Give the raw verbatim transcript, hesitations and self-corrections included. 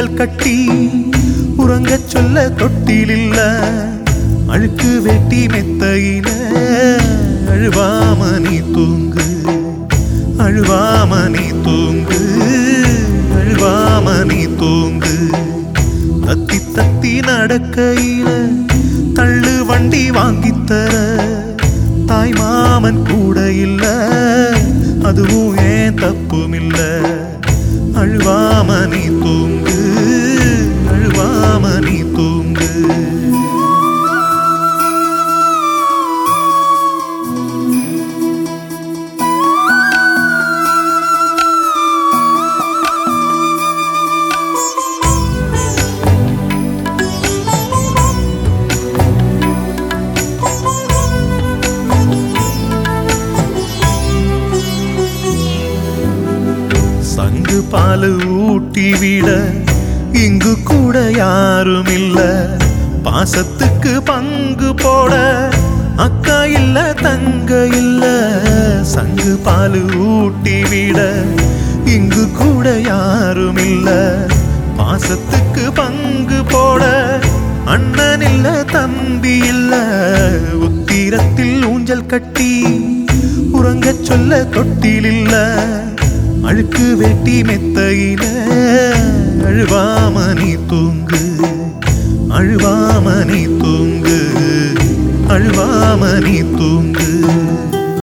ஊஞ்சல் கட்டி உறங்கச் சொல்ல தொட்டில் இல்ல அழுக்கு வெட்டி மெத்தையில அழுவாம நீ தூங்கு அழுவாம நீ தூங்கு அழுவாம நீ தூங்கு தத்தி தத்தி நடக்கையில தள்ளு வண்டி வாங்கித்தர தாய் மாமன் கூட இல்ல அதுவும் ஏன் தப்பும் இல்ல அழுவாம நீ தூங்கு அழுவாம நீ தூங்கு சங்கு பாலு ஊட்டி விட இங்கு கூட யாரும் இல்ல பாசத்துக்கு பங்கு போட அக்கா இல்ல தங்க இல்ல சங்கு பாலு ஊட்டி விட இங்கு கூட யாரும் இல்ல பாசத்துக்கு பங்கு போட அண்ணன் இல்ல தம்பி இல்ல உத்திரத்தில் ஊஞ்சல் கட்டி உறங்கச் சொல்ல தொட்டில் இல்ல அழுக்கு வெட்டி மெத்தையில அழுவாம நீ தூங்கு அழுவாம நீ தூங்கு அழுவாம நீ தூங்கு